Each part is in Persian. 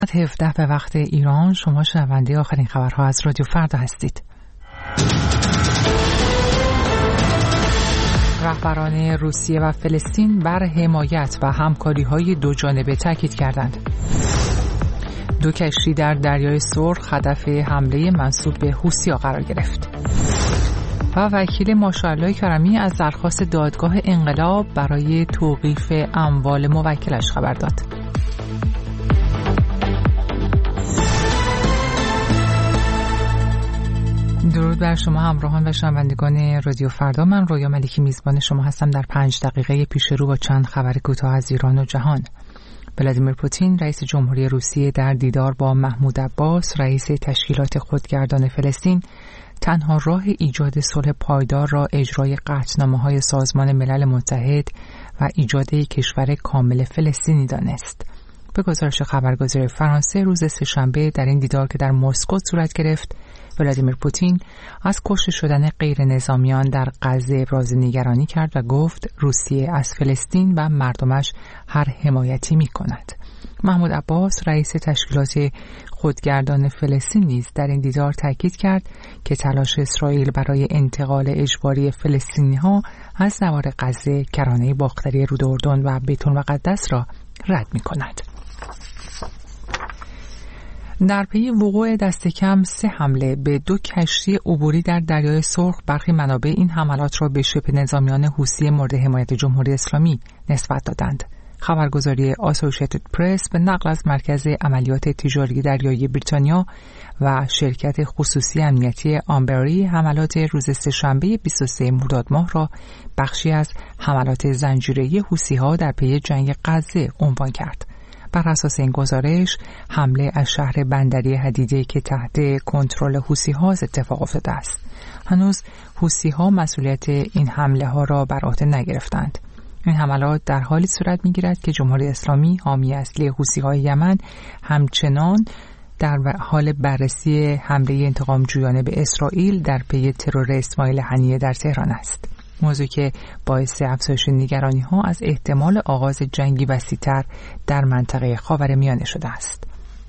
17 به وقت ایران. شما شنونده آخرین خبرها از رادیو فردا هستید. رهبران روسیه و فلسطین بر حمایت و همکاری‌های دوجانبه تاکید کردند. 2 کشتی در دریای سرخ هدف حمله منسوب به حوثی‌ها قرار گرفت. و وکیل ماشاءالله کرمی از درخواست دادگاه انقلاب برای توقیف اموال موکلش خبر داد. درود بر شما همراهان و شنوندگان رادیو فردا. من رویا ملکی میزبان شما هستم در 5 دقیقه پیش رو با چند خبر کوتاه از ایران و جهان. ولادیمیر پوتین رئیس جمهوری روسیه در دیدار با محمود عباس رئیس تشکیلات خودگردان فلسطین تنها راه ایجاد صلح پایدار را اجرای قطعنامه‌های سازمان ملل متحد و ایجاد کشور کامل فلسطینی دانست. به گزارش خبرگزاری فرانسه روز سه‌شنبه در این دیدار که در مسکو صورت گرفت، ولادیمیر پوتین از کشته شدن غیر نظامیان در غزه ابراز نگرانی کرد و گفت روسیه از فلسطین و مردمش هر حمایتی می کند. محمود عباس رئیس تشکیلات خودگردان فلسطین نیز در این دیدار تاکید کرد که تلاش اسرائیل برای انتقال اجباری فلسطینی‌ها از نوار غزه، کرانه باختری رود اردن و بیت المقدس را رد می کند. در پی وقوع دست کم 3 حمله به 2 کشتی عبوری در دریای سرخ، برخی منابع این حملات را به شبه نظامیان حوثی مورد حمایت جمهوری اسلامی نسبت دادند. خبرگزاری آسوشیتد پرس به نقل از مرکز عملیات تجاری دریایی بریتانیا و شرکت خصوصی امنیتی آمبری حملات روز سه‌شنبه 23 مرداد ماه را بخشی از حملات زنجیره‌ای حوثی‌ها در پی جنگ غزه عنوان کرد. بر اساس این گزارش، حمله از شهر بندری حدیده که تحت کنترل حوثی‌ها اتفاق افتاده است. هنوز حوثی‌ها مسئولیت این حمله ها را بر عهده نگرفتند. این حملات در حالی صورت می‌گیرد که جمهوری اسلامی، حامی اصلی حوثی‌های یمن، همچنان در حال بررسی حمله انتقام جویانه به اسرائیل در پی ترور اسماعیل هنیه در تهران است. موضوعی که باعث افزایش نگرانی‌ها از احتمال آغاز جنگی وسیع‌تر در منطقه خاورمیانه شده است.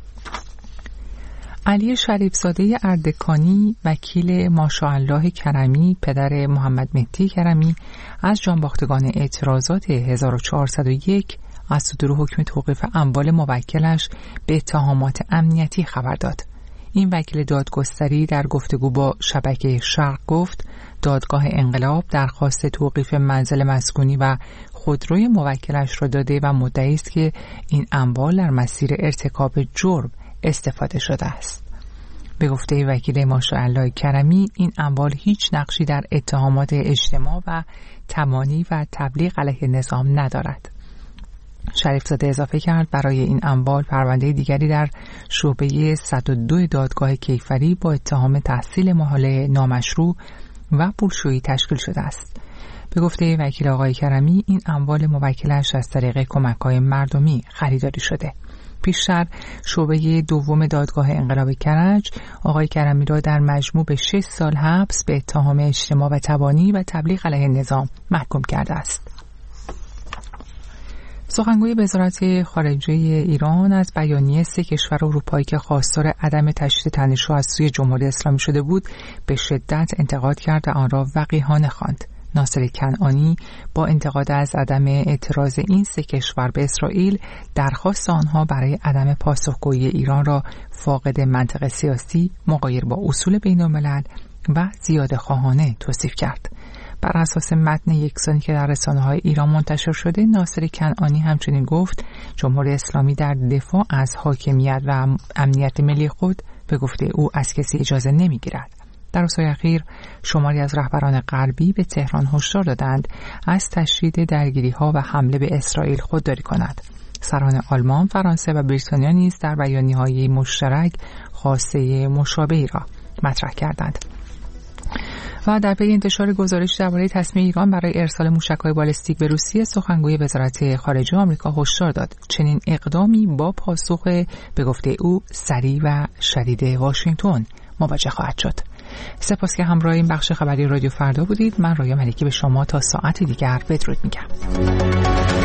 علی شریفزاده اردکانی وکیل ماشاءالله کرمی پدر محمد مهدی کرمی از جانباختگان اعتراضات 1401 از صدور حکم توقیف اموال موکلش به اتهامات امنیتی خبر داد. این وکیل دادگستری در گفتگو با شبکه شرق گفت دادگاه انقلاب درخواست توقیف منزل مسکونی و خودروی موکلش را داده و مدعی است که این اموال در مسیر ارتکاب جرم استفاده شده است. به گفته وکیل ماشاءالله کرمی، این اموال هیچ نقشی در اتهامات اجتماع و تمانی و تبلیغ علیه نظام ندارد. شریفزاده اضافه کرد برای این اموال پرونده دیگری در شعبه 102 دادگاه کیفری با اتهام تحصیل ماهله نامشروع و پولشویی تشکیل شده است. به گفته وکیل آقای کرمی، این اموال موکلش از طریق کمک‌های مردمی خریداری شده. پیشتر شعبه 2 دادگاه انقلاب کرج آقای کرمی را در مجموع به 6 سال حبس به اتهام اجتماع و تبانی و تبلیغ علیه نظام محکوم کرده است. سخنگوی وزارت خارجه ایران از بیانیه 3 کشور اروپایی که خواستار عدم تشدید تنش‌ها از سوی جمهوری اسلامی شده بود به شدت انتقاد کرد و آن را وقیحانه خواند. ناصر کنعانی با انتقاد از عدم اعتراض این 3 کشور به اسرائیل، درخواست آنها برای عدم پاسخگویی ایران را فاقد منطق سیاسی، مغایر با اصول بین‌الملل و زیاده‌خواهانه توصیف کرد. بر اساس متن یکسانی که در رسانه‌های ایران منتشر شده، ناصر کنعانی همچنین گفت جمهوری اسلامی در دفاع از حاکمیت و امنیت ملی خود به گفته او از کسی اجازه نمی‌گیرد. در روزهای اخیر شماری از رهبران غربی به تهران هشدار دادند از تشدید درگیری‌ها و حمله به اسرائیل خودداری کند. سران آلمان، فرانسه و بریتانیا نیز در بیانیه‌های مشترک خواسته مشابهی را مطرح کردند. و در پی انتشار گزارش درباره تصمیم ایران برای ارسال موشک‌های بالستیک به روسیه، سخنگوی وزارت خارجه آمریکا هشدار داد چنین اقدامی با پاسخ به گفته او سریع و شدید واشنگتن مواجه خواهد شد. سپاس که همراه این بخش خبری رادیو فردا بودید. من رویا ملکی به شما تا ساعت دیگر بدرود میگم.